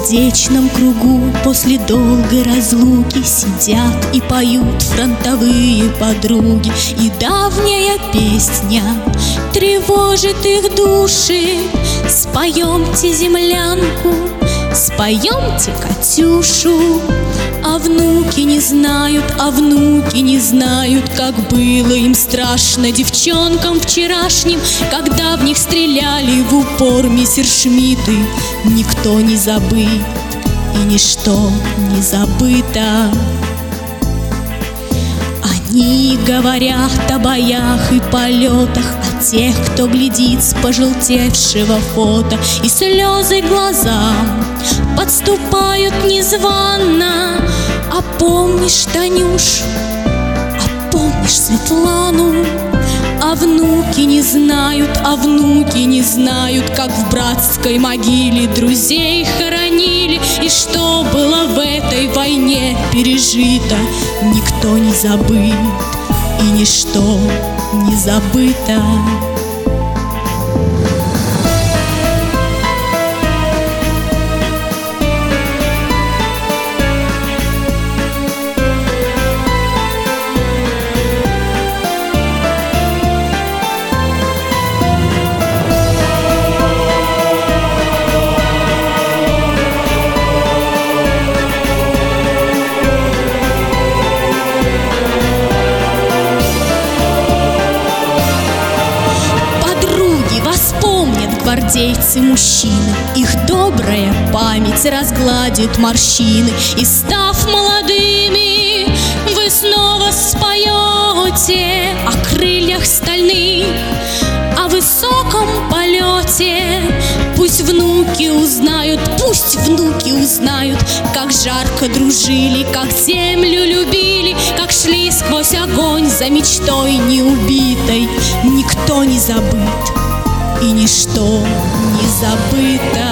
сердечном кругу после долгой разлуки сидят и поют фронтовые подруги, и давняя песня тревожит их души. Споемте землянку, споемте Катюшу. А внуки не знают, как было им страшно девчонкам вчерашним, когда в них стреляли в упор мессершмитты. Никто не забыт и ничто не забыто. Они говорят о боях и полетах, о тех, кто глядит с пожелтевшего фото, и слезы глазам подступают незвано. А помнишь Танюшу, а помнишь Светлану? А внуки не знают, как в братской могиле друзей хоронили, и что было в этой войне пережито. Никто не забыт и ничто не забыто. Гвардейцы-мужчины, их добрая память разгладит морщины, и став молодыми, вы снова споете о крыльях стальных, о высоком полете. Пусть внуки узнают, как жарко дружили, как землю любили, как шли сквозь огонь за мечтой неубитой. Никто не забыт и ничто не забыто.